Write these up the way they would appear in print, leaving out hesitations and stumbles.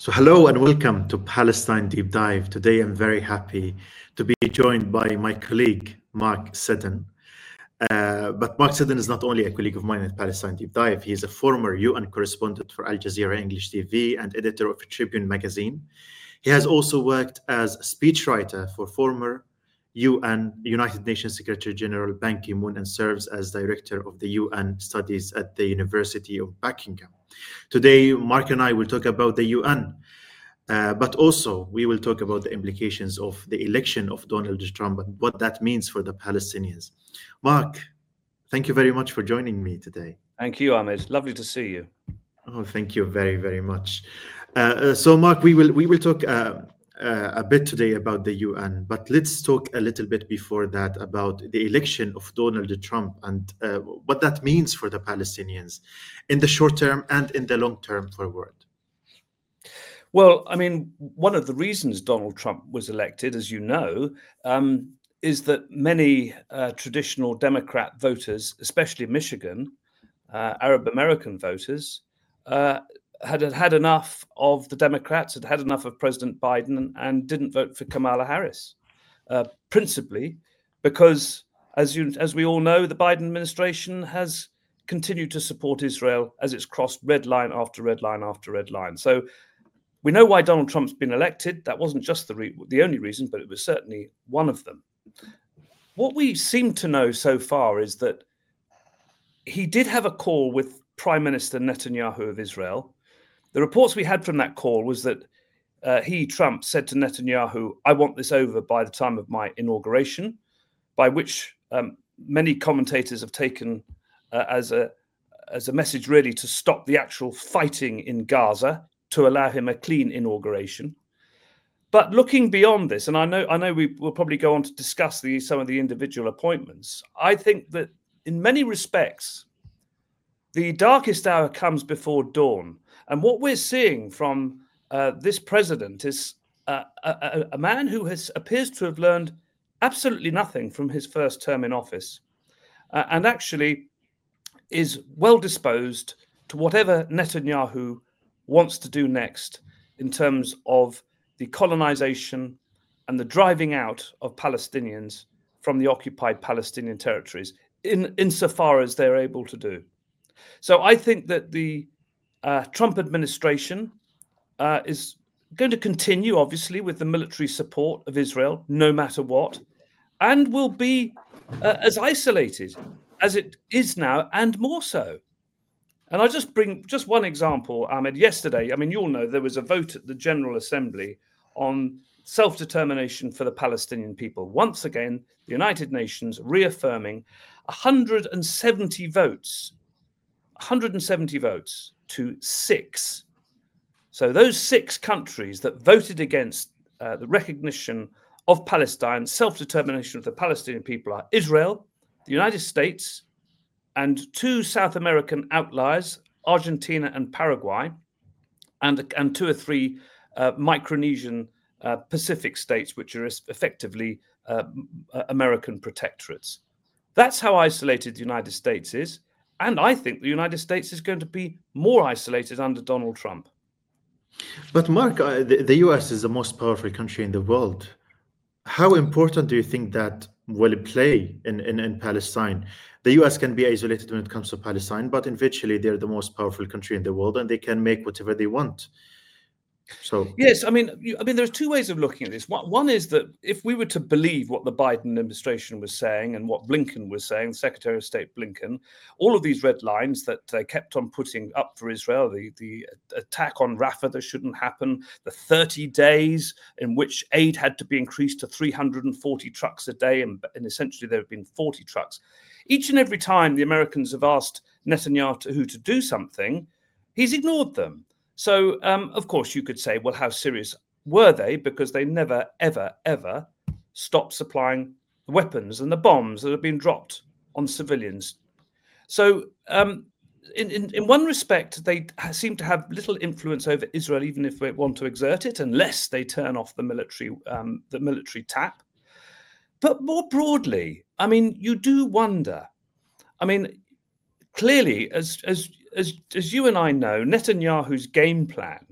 So, hello and welcome to Palestine Deep Dive. Today, I'm very happy to be joined by my colleague, Mark Seddon. But Mark Seddon is not only a colleague of mine at Palestine Deep Dive, he is a former UN correspondent for Al Jazeera English TV and editor of Tribune magazine. He has also worked as a speechwriter for former United Nations Secretary General Ban Ki-moon and serves as director of the UN studies at the University of Buckingham. Today, Mark and I will talk about the UN, but also we will talk about the implications of the election of Donald Trump and what that means for the Palestinians. Mark, thank you very much for joining me today. Thank you, Ahmed. Lovely to see you. Oh, thank you very, very much. So, Mark, we will talk a bit today about the UN, but let's talk a little bit before that about the election of Donald Trump and what that means for the Palestinians in the short term and in the long term forward. Well, I mean, one of the reasons Donald Trump was elected, as you know, is that many traditional Democrat voters, especially Michigan, Arab American voters, had enough of the Democrats, had enough of President Biden, and didn't vote for Kamala Harris, principally because, as we all know, the Biden administration has continued to support Israel as it's crossed red line after red line after red line. So we know why Donald Trump's been elected. That wasn't just the only reason, but it was certainly one of them. What we seem to know so far is that he did have a call with Prime Minister Netanyahu of Israel. The reports we had from that call was that Trump, said to Netanyahu, "I want this over by the time of my inauguration," by which many commentators have taken as a message really to stop the actual fighting in Gaza, to allow him a clean inauguration. But looking beyond this, and I know we will probably go on to discuss some of the individual appointments, I think that in many respects, the darkest hour comes before dawn. And what we're seeing from this president is a man who appears to have learned absolutely nothing from his first term in office, and actually is well disposed to whatever Netanyahu wants to do next in terms of the colonization and the driving out of Palestinians from the occupied Palestinian territories, insofar as they're able to do. So I think that the Trump administration is going to continue, obviously, with the military support of Israel, no matter what, and will be as isolated as it is now, and more so. And I'll just bring just one example, Ahmed. Yesterday, I mean, you all know there was a vote at the General Assembly on self-determination for the Palestinian people. Once again, the United Nations reaffirming 170 votes to 6. So those 6 countries that voted against the recognition of Palestine, self-determination of the Palestinian people, are Israel, the United States, and 2 South American outliers, Argentina and Paraguay, and 2 or 3 Micronesian Pacific states, which are effectively American protectorates. That's how isolated the United States is. And I think the United States is going to be more isolated under Donald Trump. But Mark, the US is the most powerful country in the world. How important do you think that will play in Palestine? The US can be isolated when it comes to Palestine, but eventually they're the most powerful country in the world and they can make whatever they want. So yes, I mean, there's 2 ways of looking at this. One is that if we were to believe what the Biden administration was saying and what Blinken was saying, Secretary of State Blinken, all of these red lines that they kept on putting up for Israel, the attack on Rafah that shouldn't happen, the 30 days in which aid had to be increased to 340 trucks a day, and essentially there have been 40 trucks. Each and every time the Americans have asked Netanyahu to do something, he's ignored them. So, of course, you could say, well, how serious were they? Because they never, ever, ever stopped supplying the weapons and the bombs that have been dropped on civilians. So, in one respect, they seem to have little influence over Israel, even if they want to exert it, unless they turn off the military tap. But more broadly, I mean, you do wonder. I mean, clearly, as you and I know, Netanyahu's game plan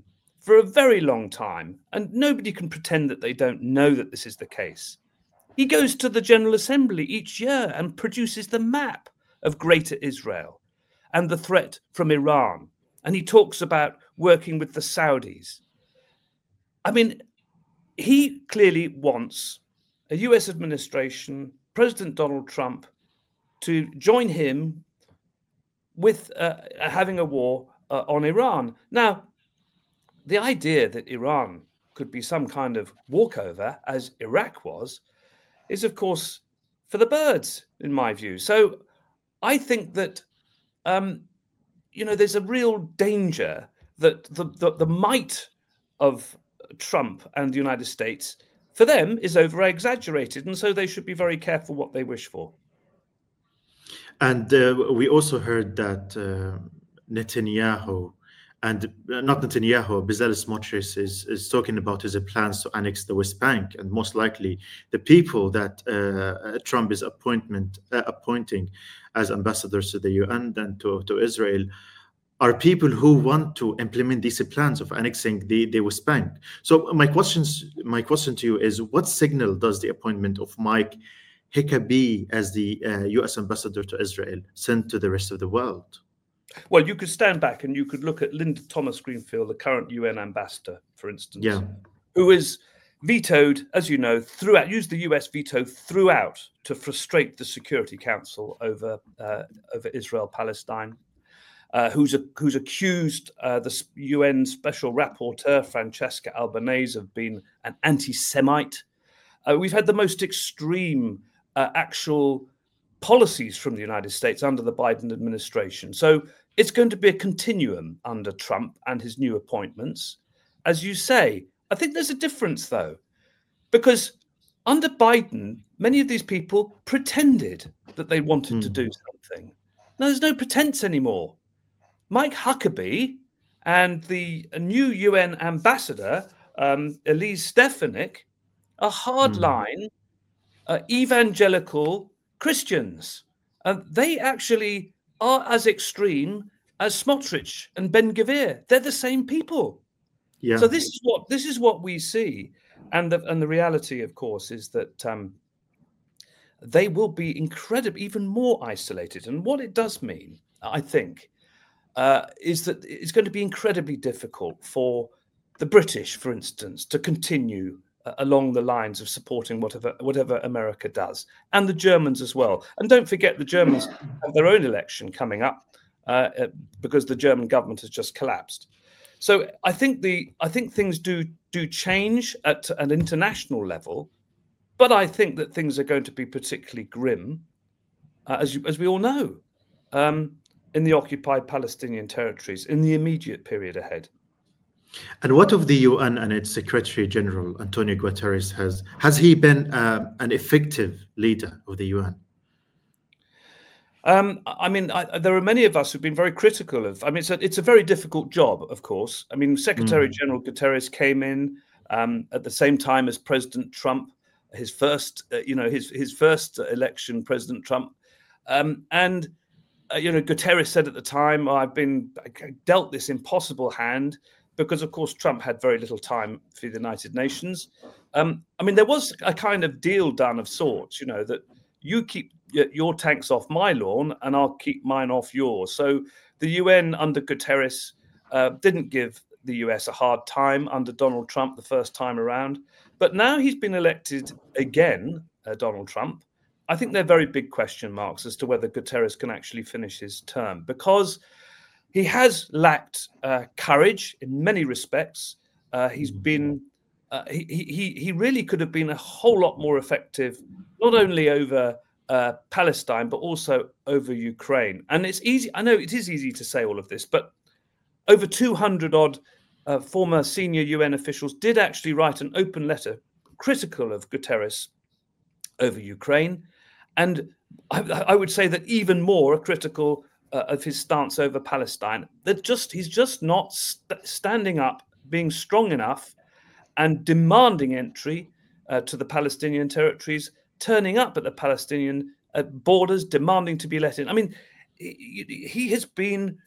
for a very long time, and nobody can pretend that they don't know that this is the case. He goes to the General Assembly each year and produces the map of Greater Israel and the threat from Iran. And he talks about working with the Saudis. I mean, he clearly wants a US administration, President Donald Trump, to join him with having a war on Iran. Now, the idea that Iran could be some kind of walkover, as Iraq was, is, of course, for the birds, in my view. So I think that, there's a real danger that the might of Trump and the United States, for them, is over-exaggerated. And so they should be very careful what they wish for. And we also heard that Netanyahu, and not Netanyahu, Bezalel Smotrich is talking about his plans to annex the West Bank, and most likely the people that Trump is appointing as ambassadors to the UN and to Israel are people who want to implement these plans of annexing the West Bank. So my question to you is, what signal does the appointment of Mike Huckabee as the US ambassador to Israel send to the rest of the world? Well, you could stand back and you could look at Linda Thomas-Greenfield, the current UN ambassador, for instance, who is vetoed, as you know, used the US veto throughout to frustrate the Security Council over Israel-Palestine, who's accused the UN Special Rapporteur, Francesca Albanese, of being an anti-Semite. We've had the most extreme actual policies from the United States under the Biden administration. So it's going to be a continuum under Trump and his new appointments. As you say, I think there's a difference, though, because under Biden, many of these people pretended that they wanted to do something. Now, there's no pretense anymore. Mike Huckabee and the new UN ambassador, Elise Stefanik, are hardline evangelical Christians. They actually are as extreme as Smotrich and Ben-Gvir. They're the same people. Yeah. So this is what we see, and the reality, of course, is that they will be even more isolated. And what it does mean, I think, is that it's going to be incredibly difficult for the British, for instance, to continue along the lines of supporting whatever America does, and the Germans as well. And don't forget, the Germans have their own election coming up because the German government has just collapsed. So I think things do change at an international level, but I think that things are going to be particularly grim, as we all know, in the occupied Palestinian territories in the immediate period ahead. And what of the UN and its Secretary General, Antonio Guterres? Has he been an effective leader of the UN? There are many of us who've been very critical of. It's a very difficult job, of course. Secretary General Guterres came in at the same time as President Trump, his first election, President Trump, and Guterres said at the time, I dealt this impossible hand, because, of course, Trump had very little time for the United Nations. There was a kind of deal done of sorts, that you keep your tanks off my lawn and I'll keep mine off yours. So the UN under Guterres didn't give the US a hard time under Donald Trump the first time around. But now he's been elected again, Donald Trump. I think there are very big question marks as to whether Guterres can actually finish his term, because he has lacked courage in many respects. He's been he really could have been a whole lot more effective, not only over Palestine but also over Ukraine. And it's easy. I know it is easy to say all of this, but over 200 odd former senior UN officials did actually write an open letter critical of Guterres over Ukraine, and I would say that even more critical of his stance over Palestine. He's just not standing up, being strong enough, and demanding entry to the Palestinian territories, turning up at the Palestinian borders, demanding to be let in. He has been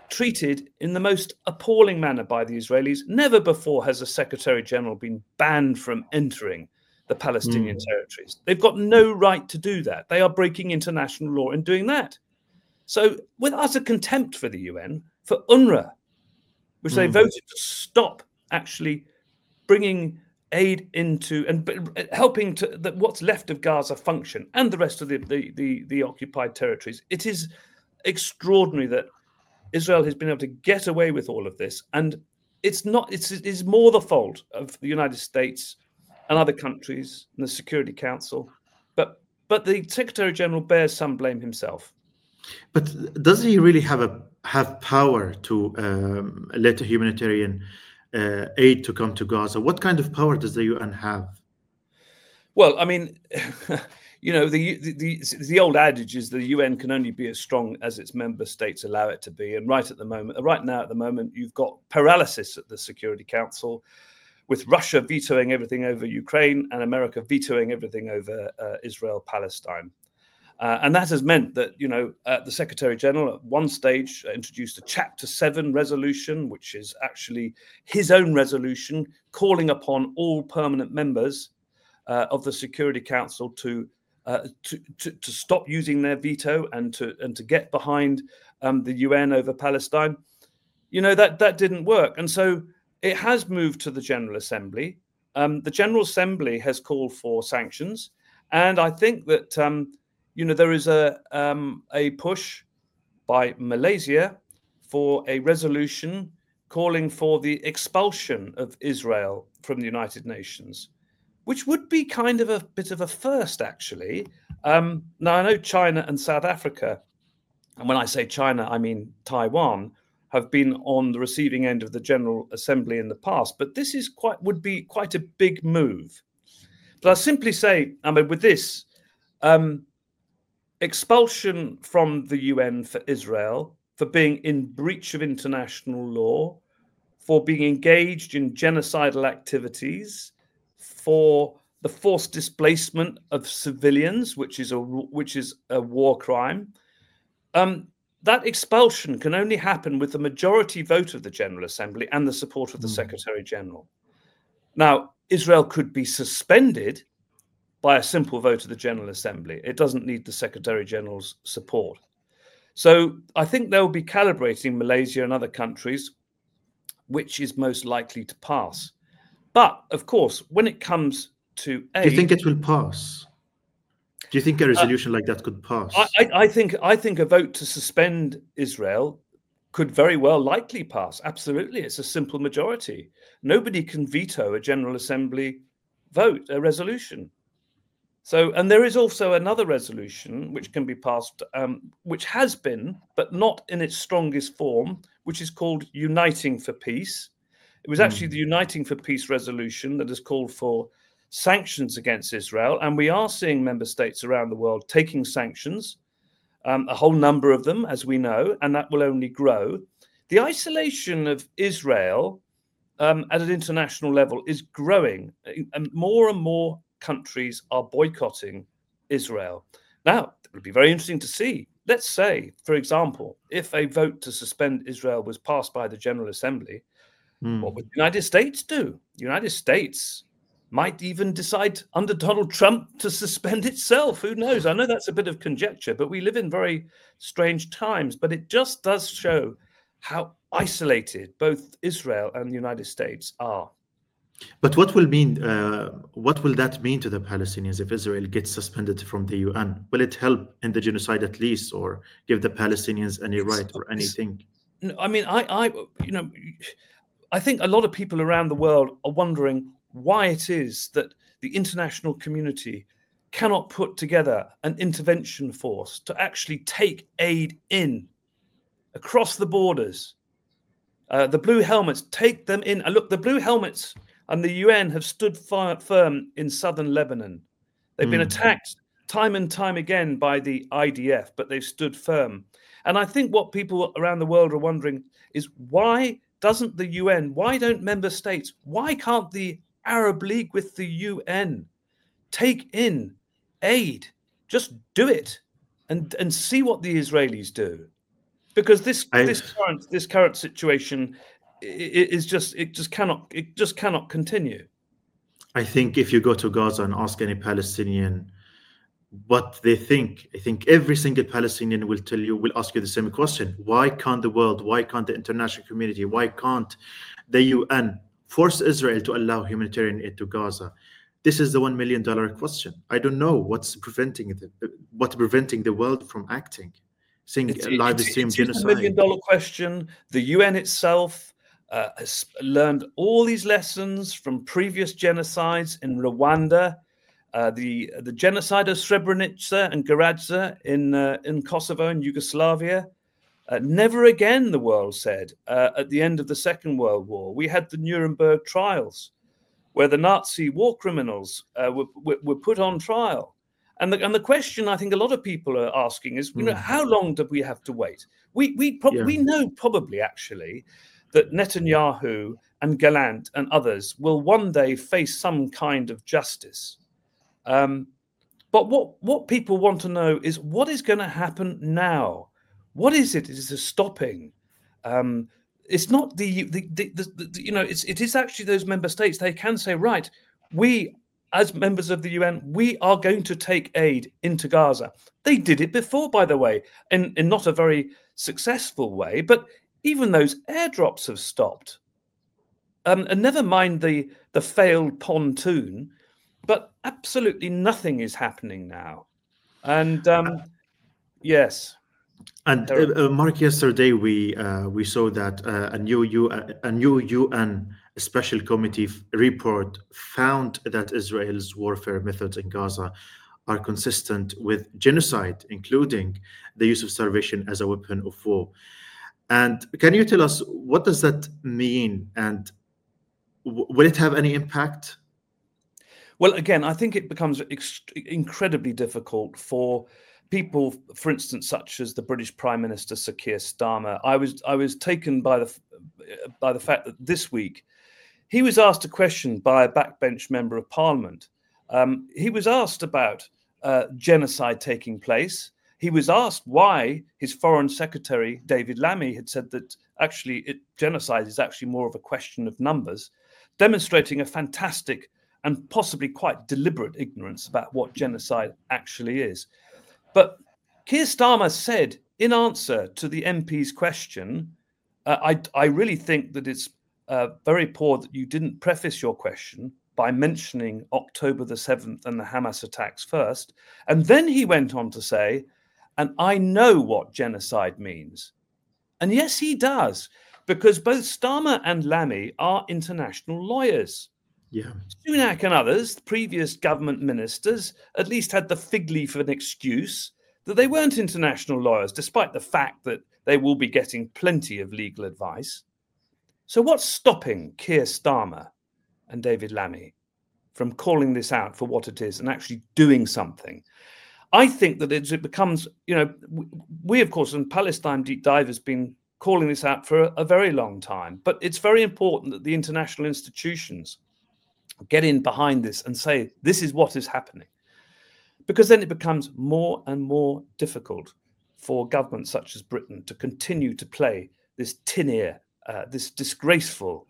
treated in the most appalling manner by the Israelis. Never before has a Secretary General been banned from entering the Palestinian territories. They've got no right to do that. They are breaking international law in doing that. So with utter contempt for the UN, for UNRWA, which they voted to stop actually bringing aid into and helping to that what's left of Gaza function and the rest of the occupied territories. It is extraordinary that Israel has been able to get away with all of this, and it's more the fault of the United States and other countries and the Security Council, but the Secretary General bears some blame himself. But does he really have power to let a humanitarian aid to come to Gaza? What kind of power does the UN have? Well, I mean, you know, the old adage is the UN can only be as strong as its member states allow it to be. And right now, at the moment, you've got paralysis at the Security Council, with Russia vetoing everything over Ukraine and America vetoing everything over Israel, Palestine. And that has meant that, you know, the Secretary General at one stage introduced a Chapter 7 resolution, which is actually his own resolution, calling upon all permanent members of the Security Council to stop using their veto and to get behind the UN over Palestine. You know, that didn't work, and so it has moved to the General Assembly. The General Assembly has called for sanctions, and I think that you know, there is a push by Malaysia for a resolution calling for the expulsion of Israel from the United Nations, which would be kind of a bit of a first, actually. Now, I know China and South Africa, and when I say China, I mean Taiwan, have been on the receiving end of the General Assembly in the past, but this would be quite a big move. But I'll simply say, I mean, with this, expulsion from the UN for Israel, for being in breach of international law, for being engaged in genocidal activities, for the forced displacement of civilians, which is a war crime. That expulsion can only happen with the majority vote of the General Assembly and the support of the Secretary General. Now, Israel could be suspended by a simple vote of the General Assembly. It doesn't need the Secretary General's support. So I think they'll be calibrating Malaysia and other countries, which is most likely to pass. But of course, when it comes to aid, do you think it will pass? Do you think a resolution like that could pass? I think a vote to suspend Israel could very well likely pass. Absolutely. It's a simple majority. Nobody can veto a General Assembly vote, a resolution. So, and there is also another resolution which can be passed, which has been, but not in its strongest form, which is called Uniting for Peace. It was actually the Uniting for Peace resolution that has called for sanctions against Israel. And we are seeing member states around the world taking sanctions, a whole number of them, as we know, and that will only grow. The isolation of Israel at an international level is growing, and more countries are boycotting Israel. Now, it would be very interesting to see. Let's say, for example, if a vote to suspend Israel was passed by the General Assembly, what would the United States do? The United States might even decide under Donald Trump to suspend itself. Who knows? I know that's a bit of conjecture, but we live in very strange times. But it just does show how isolated both Israel and the United States are. But what will that mean to the Palestinians if Israel gets suspended from the UN? Will it help in the genocide at least, or give the Palestinians any right or anything? I mean, I think a lot of people around the world are wondering why it is that the international community cannot put together an intervention force to actually take aid in across the borders. The Blue Helmets, take them in. And look, the Blue Helmets and the UN have stood firm in southern Lebanon. They've been attacked time and time again by the IDF, but they've stood firm. And I think what people around the world are wondering is, why doesn't the UN, why don't member states, why can't the Arab League with the UN take in aid? Just do it and see what the Israelis do. because this current situation is just cannot continue. I think if you go to Gaza and ask any Palestinian what they think, I think every single Palestinian will ask you the same question. Why can't the world, why can't the international community, why can't the UN force Israel to allow humanitarian aid to Gaza? This is the $1 million question. I don't know what's preventing the world from acting, seeing live stream genocide. It's a $1 million question. The UN itself has learned all these lessons from previous genocides in Rwanda, the genocide of Srebrenica and Gorazde in Kosovo and Yugoslavia. Never again, the world said, at the end of the Second World War. We had the Nuremberg trials, where the Nazi war criminals were put on trial. And the question I think a lot of people are asking is, how long do we have to wait? We know probably actually that Netanyahu and Gallant and others will one day face some kind of justice. But what people want to know is what is going to happen now? What is it stopping? It's not it is actually those member states. They can say, right, we as members of the UN, we are going to take aid into Gaza. They did it before, by the way, in not a very successful way, but even those airdrops have stopped. And never mind the failed pontoon, but absolutely nothing is happening now. And yes. And Mark, yesterday we saw that a new UN special committee report found that Israel's warfare methods in Gaza are consistent with genocide, including the use of starvation as a weapon of war. And can you tell us what does that mean, and will it have any impact? Well, again, I think it becomes incredibly difficult for people, for instance, such as the British Prime Minister Sir Keir Starmer. I was taken by the fact that this week he was asked a question by a backbench member of Parliament. He was asked about genocide taking place. He was asked why his Foreign Secretary David Lammy had said that actually genocide is actually more of a question of numbers, demonstrating a fantastic and possibly quite deliberate ignorance about what genocide actually is. But Keir Starmer said in answer to the MP's question, I really think that it's very poor that you didn't preface your question by mentioning October the 7th and the Hamas attacks first. And then he went on to say, and I know what genocide means. And yes, he does, because both Starmer and Lammy are international lawyers. Yeah. Sunak and others, the previous government ministers, at least had the fig leaf of an excuse that they weren't international lawyers, despite the fact that they will be getting plenty of legal advice. So what's stopping Keir Starmer and David Lammy from calling this out for what it is and actually doing something? I think that it becomes, we, of course, in Palestine Deep Dive has been calling this out for a very long time. But it's very important that the international institutions get in behind this and say, this is what is happening. Because then it becomes more and more difficult for governments such as Britain to continue to play this tin ear, this disgraceful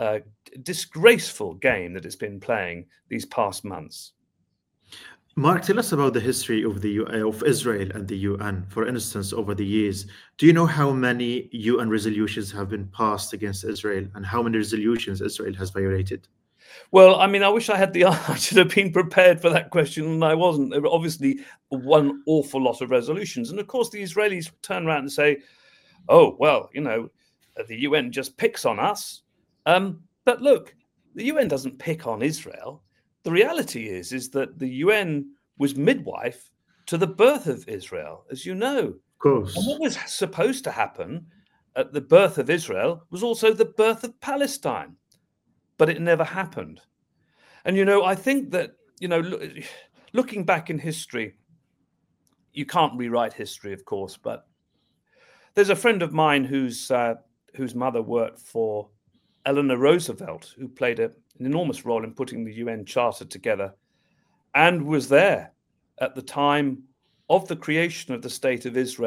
game that it's been playing these past months. Mark, tell us about the history of of Israel and the UN. For instance, over the years, do you know how many UN resolutions have been passed against Israel and how many resolutions Israel has violated? Well, I mean, I wish I should have been prepared for that question, and I wasn't. There were obviously one awful lot of resolutions. And of course, the Israelis turn around and say, oh, well, the UN just picks on us. But look, the UN doesn't pick on Israel. The reality is that the UN was midwife to the birth of Israel, as you know. Of course. And what was supposed to happen at the birth of Israel was also the birth of Palestine. But it never happened. And, I think that, looking back in history, you can't rewrite history, of course, but there's a friend of mine whose mother worked for Eleanor Roosevelt, who played an enormous role in putting the UN Charter together and was there at the time of the creation of the State of Israel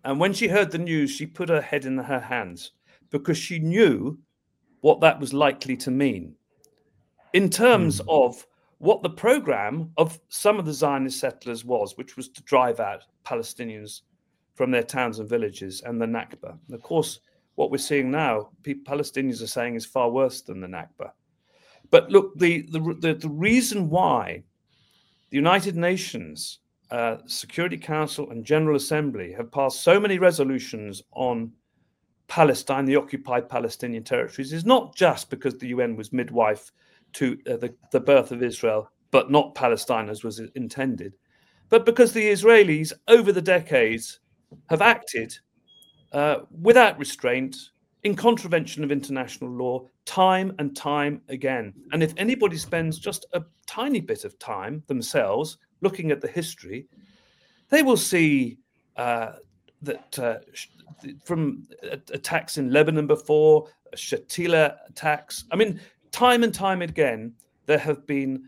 And when she heard the news, she put her head in her hands because she knew what that was likely to mean in terms of what the program of some of the Zionist settlers was, which was to drive out Palestinians from their towns and villages and the Nakba. And of course, what we're seeing now, Palestinians are saying is far worse than the Nakba. But look, the reason why the United Nations Security Council and General Assembly have passed so many resolutions on Palestine, the occupied Palestinian territories, is not just because the UN was midwife to the birth of Israel, but not Palestine as was intended, but because the Israelis over the decades have acted without restraint, in contravention of international law, time and time again. And if anybody spends just a tiny bit of time themselves looking at the history, they will see that from attacks in Lebanon before, Shatila attacks. I mean, time and time again, there have been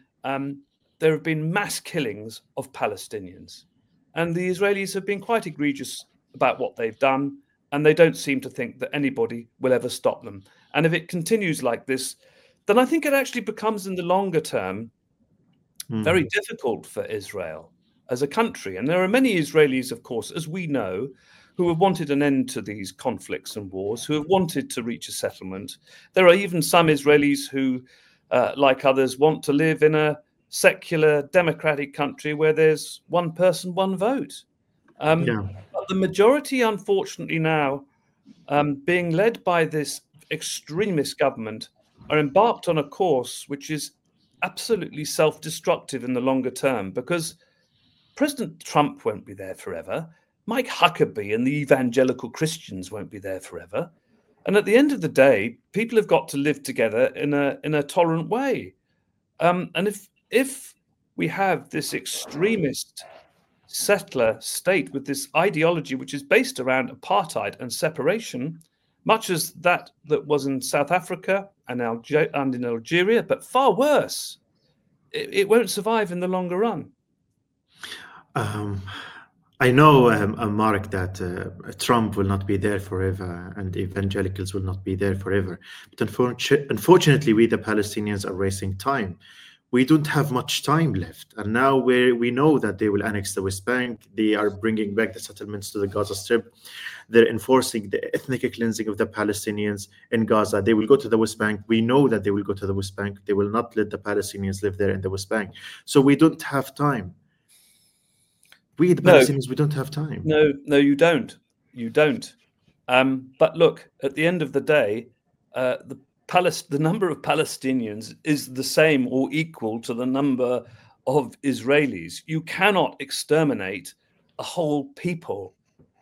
mass killings of Palestinians, and the Israelis have been quite egregious about what they've done, and they don't seem to think that anybody will ever stop them. And if it continues like this, then I think it actually becomes, in the longer term, very difficult for Israel as a country. And there are many Israelis, of course, as we know, who have wanted an end to these conflicts and wars, who have wanted to reach a settlement. There are even some Israelis who, like others, want to live in a secular, democratic country where there's one person, one vote. But the majority, unfortunately, now, being led by this extremist government, are embarked on a course which is absolutely self-destructive in the longer term, because President Trump won't be there forever. Mike Huckabee and the evangelical Christians won't be there forever. And at the end of the day, people have got to live together in a tolerant way. And if we have this extremist settler state with this ideology which is based around apartheid and separation, much as that was in South Africa and in Algeria, but far worse, it won't survive in the longer run. I know, Mark, that Trump will not be there forever and evangelicals will not be there forever. But unfortunately, we, the Palestinians, are wasting time. We don't have much time left. And now we know that they will annex the West Bank. They are bringing back the settlements to the Gaza Strip. They're enforcing the ethnic cleansing of the Palestinians in Gaza. They will go to the West Bank. We know that they will go to the West Bank. They will not let the Palestinians live there in the West Bank. So we don't have time. We, the Palestinians, we don't have time. No, you don't. You don't. But look, at the end of the day, the number of Palestinians is the same or equal to the number of Israelis. You cannot exterminate a whole people.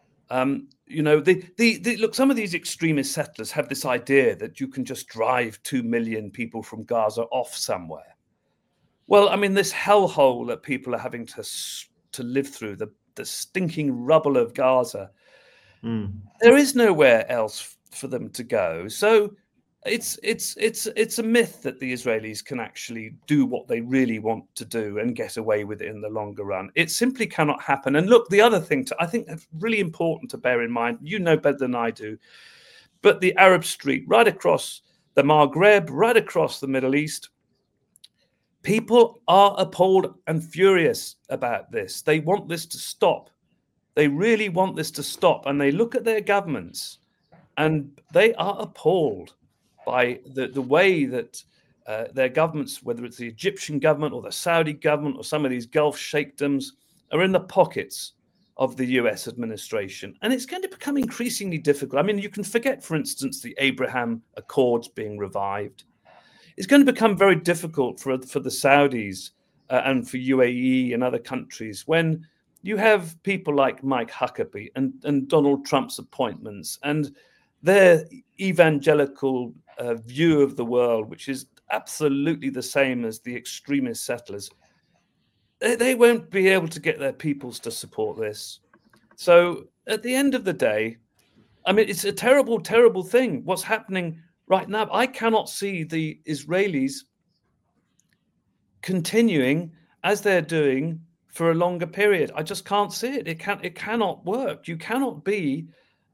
Look, some of these extremist settlers have this idea that you can just drive 2 million people from Gaza off somewhere. Well, I mean, this hellhole that people are having to live through, the stinking rubble of Gaza, there is nowhere else for them to go. So it's a myth that the Israelis can actually do what they really want to do and get away with it in the longer run. It simply cannot happen. And look, the other thing I think that's really important to bear in mind, you know better than I do, but the Arab Street, right across the Maghreb, right across the Middle East, people are appalled and furious about this. They want this to stop. They really want this to stop. And they look at their governments and they are appalled by the way that their governments, whether it's the Egyptian government or the Saudi government or some of these Gulf sheikdoms, are in the pockets of the US administration. And it's going to become increasingly difficult. I mean, you can forget, for instance, the Abraham Accords being revived. It's going to become very difficult for the Saudis and for UAE and other countries when you have people like Mike Huckabee and Donald Trump's appointments and their evangelical view of the world, which is absolutely the same as the extremist settlers. They won't be able to get their peoples to support this. So at the end of the day, I mean, it's a terrible, terrible thing. What's happening right now, I cannot see the Israelis continuing as they're doing for a longer period. I just can't see it. It cannot work. You cannot be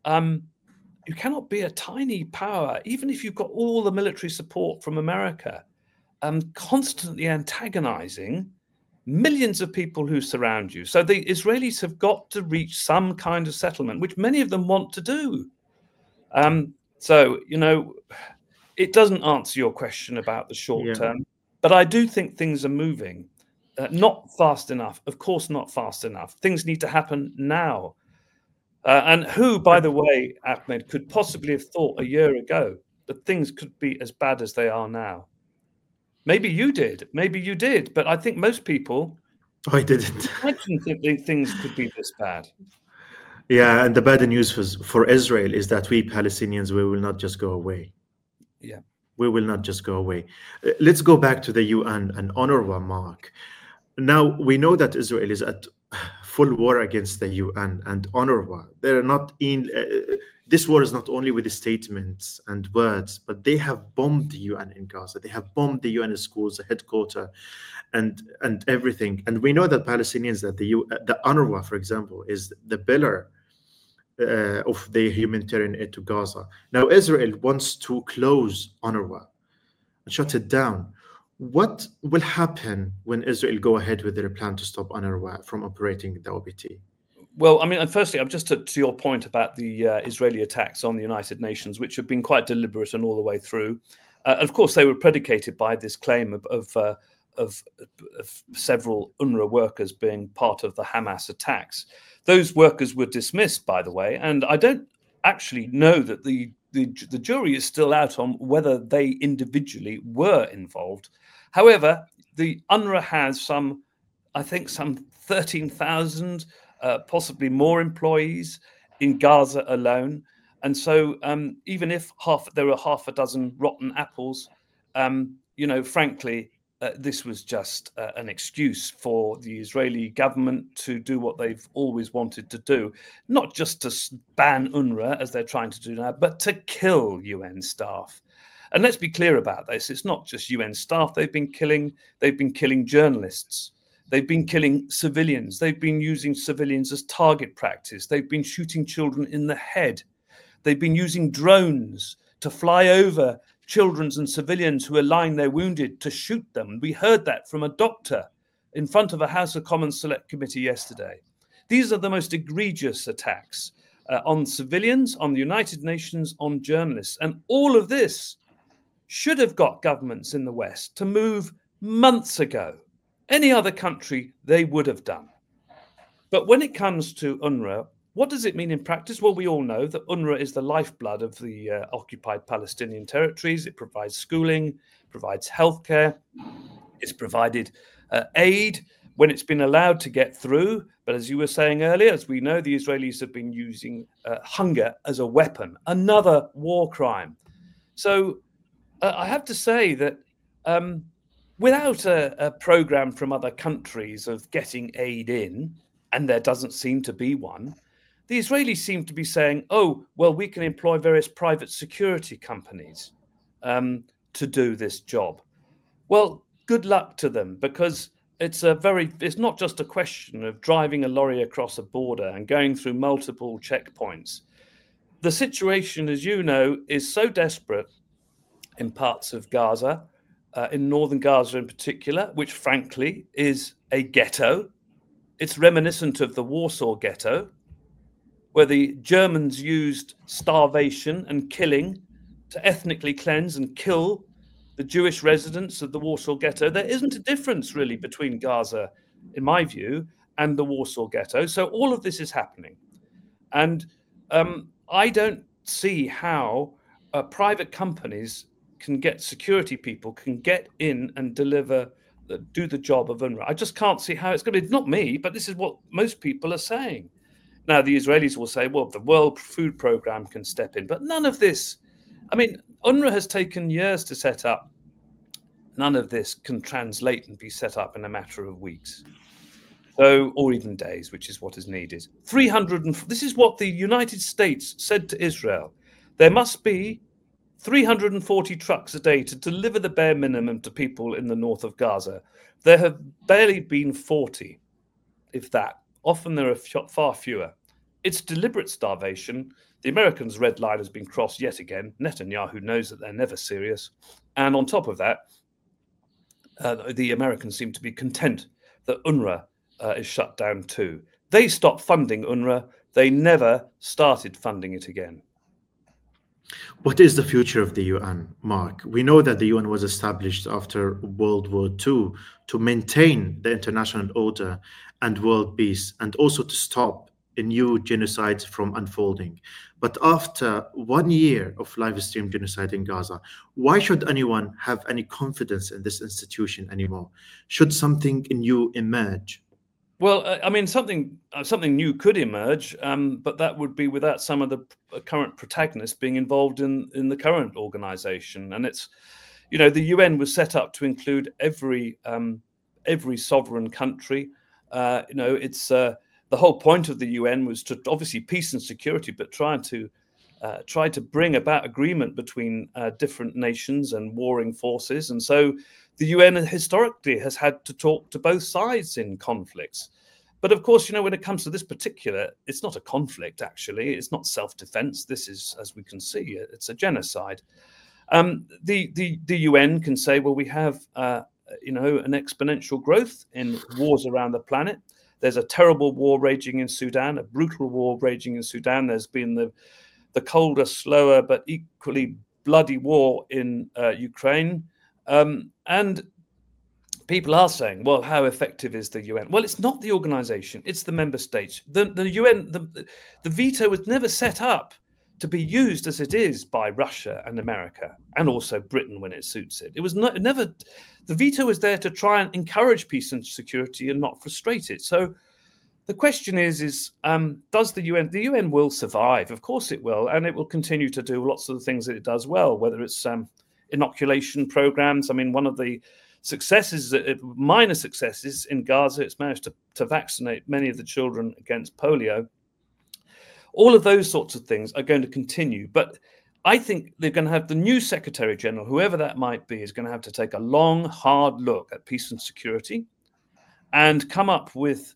a tiny power, even if you've got all the military support from America, constantly antagonizing millions of people who surround you. So the Israelis have got to reach some kind of settlement, which many of them want to do. So, it doesn't answer your question about the short term, but I do think things are moving. Not fast enough. Of course, not fast enough. Things need to happen now. And who, by the way, Ahmed, could possibly have thought a year ago that things could be as bad as they are now? Maybe you did. Maybe you did. But I think most people... I didn't. I didn't think things could be this bad. Yeah, and the bad news for Israel is that we Palestinians, we will not just go away. Yeah. We will not just go away. Let's go back to the UN and UNRWA, Mark. Now, we know that Israel is at full war against the UN and UNRWA. They're not in... this war is not only with the statements and words, but they have bombed the UN in Gaza. They have bombed the UN schools, the headquarters, and everything. And we know that Palestinians, that the UNRWA, for example, is the pillar of the humanitarian aid to Gaza. Now, Israel wants to close UNRWA and shut it down. What will happen when Israel go ahead with their plan to stop UNRWA from operating the OPT? Well, I mean, firstly, I'm just to your point about the Israeli attacks on the United Nations, which have been quite deliberate and all the way through. Of course, they were predicated by this claim of several UNRWA workers being part of the Hamas attacks. Those workers were dismissed, by the way, and I don't actually know that the jury is still out on whether they individually were involved. However, the UNRWA has some 13,000, possibly more employees in Gaza alone. And so even if there were half a dozen rotten apples, frankly, this was just an excuse for the Israeli government to do what they've always wanted to do, not just to ban UNRWA, as they're trying to do now, but to kill UN staff. And let's be clear about this. It's not just UN staff they've been killing. They've been killing journalists. They've been killing civilians. They've been using civilians as target practice. They've been shooting children in the head. They've been using drones to fly over children and civilians who are lying there wounded to shoot them. We heard that from a doctor in front of a House of Commons Select Committee yesterday. These are the most egregious attacks on civilians, on the United Nations, on journalists. And all of this should have got governments in the West to move months ago. Any other country, they would have done. But when it comes to UNRWA, what does it mean in practice? Well, we all know that UNRWA is the lifeblood of the occupied Palestinian territories. It provides schooling, provides healthcare. It's provided aid when it's been allowed to get through. But as you were saying earlier, as we know, the Israelis have been using hunger as a weapon, another war crime. So I have to say that without a program from other countries of getting aid in, and there doesn't seem to be one, the Israelis seem to be saying, oh, well, we can employ various private security companies to do this job. Well, good luck to them, because it's not just a question of driving a lorry across a border and going through multiple checkpoints. The situation, as you know, is so desperate in parts of Gaza, in northern Gaza in particular, which frankly is a ghetto. It's reminiscent of the Warsaw Ghetto, where the Germans used starvation and killing to ethnically cleanse and kill the Jewish residents of the Warsaw Ghetto. There isn't a difference really between Gaza, in my view, and the Warsaw Ghetto. So all of this is happening. And I don't see how private companies can get security people, can get in and do the job of UNRWA. I just can't see how it's going to be. It's not me, but this is what most people are saying. Now, the Israelis will say, well, the World Food Programme can step in, but none of this. I mean, UNRWA has taken years to set up. None of this can translate and be set up in a matter of weeks. So, or even days, which is what is needed. This is what the United States said to Israel. There must be 340 trucks a day to deliver the bare minimum to people in the north of Gaza. There have barely been 40. if that. Often there are far fewer. It's deliberate starvation. The Americans' red line has been crossed yet again. Netanyahu knows that they're never serious. And on top of that, the Americans seem to be content that UNRWA is shut down too. They stopped funding UNRWA. They never started funding it again. What is the future of the UN, Mark? We know that the UN was established after World War II to maintain the international order and world peace, and also to stop new genocides from unfolding. But after 1 year of live stream genocide in Gaza, why should anyone have any confidence in this institution anymore? Should something new emerge? Well, I mean, something new could emerge, but that would be without some of the current protagonists being involved in the current organization. And it's, the UN was set up to include every sovereign country. It's the whole point of the UN was to obviously peace and security, but try to bring about agreement between different nations and warring forces. And so the UN historically has had to talk to both sides in conflicts. But of course, when it comes to this particular, it's not a conflict, actually. It's not self-defense. This is, as we can see, it's a genocide. The UN can say, well, we have, an exponential growth in wars around the planet. There's a terrible war raging in Sudan, a brutal war raging in Sudan. There's been the colder, slower, but equally bloody war in Ukraine. And people are saying, well, how effective is the UN? Well, it's not the organization, it's the member states. The UN, the veto was never set up to be used as it is by Russia and America, and also Britain when it suits it. It was never, the veto was there to try and encourage peace and security and not frustrate it. So the question is does the UN will survive? Of course it will, and it will continue to do lots of the things that it does well, whether it's inoculation programs. I mean, one of the successes, minor successes in Gaza, it's managed to vaccinate many of the children against polio. All of those sorts of things are going to continue. But I think they're going to have the new Secretary General, whoever that might be, is going to have to take a long, hard look at peace and security and come up with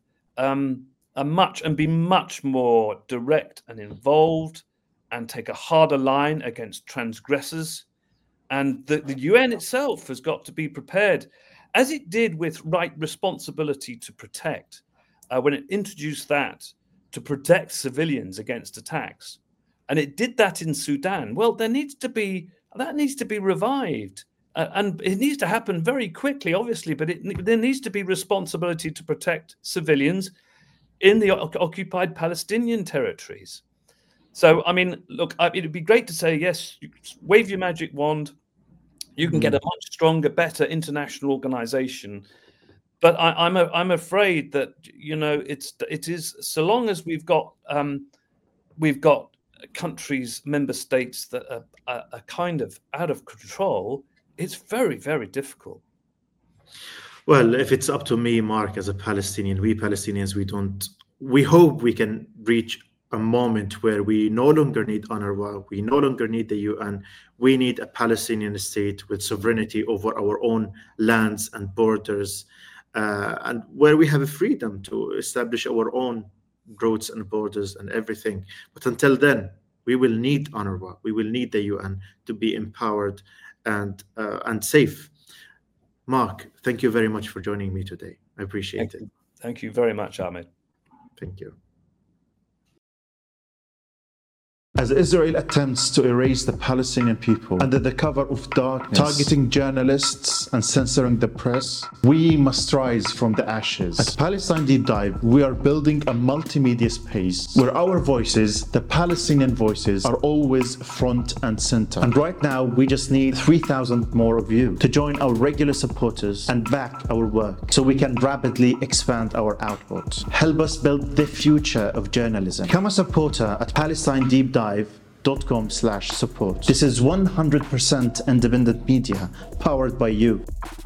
be much more direct and involved and take a harder line against transgressors. And the UN itself has got to be prepared, as it did with right responsibility to protect, when it introduced that to protect civilians against attacks. And it did that in Sudan. Well, that needs to be revived. And it needs to happen very quickly, obviously, but there needs to be responsibility to protect civilians in the occupied Palestinian territories. So, I mean, look, it'd be great to say, yes, you wave your magic wand, you can get a much stronger, better international organization. But I'm afraid that it is so long as we've got countries, member states that are kind of out of control, it's very, very difficult. Well, if it's up to me, Mark, as a Palestinian, we Palestinians, we hope we can reach a moment where we no longer need UNRWA, we no longer need the UN, we need a Palestinian state with sovereignty over our own lands and borders, and where we have a freedom to establish our own roads and borders and everything. But until then, we will need UNRWA, we will need the UN to be empowered and safe. Mark, thank you very much for joining me today. I appreciate it. Thank you very much, Ahmed. Thank you. As Israel attempts to erase the Palestinian people under the cover of darkness, targeting journalists and censoring the press, we must rise from the ashes. At Palestine Deep Dive, we are building a multimedia space where our voices, the Palestinian voices, are always front and center. And right now, we just need 3,000 more of you to join our regular supporters and back our work so we can rapidly expand our output. Help us build the future of journalism. Become a supporter at PalestineDeepDive.com/support. This is 100% independent media powered by you.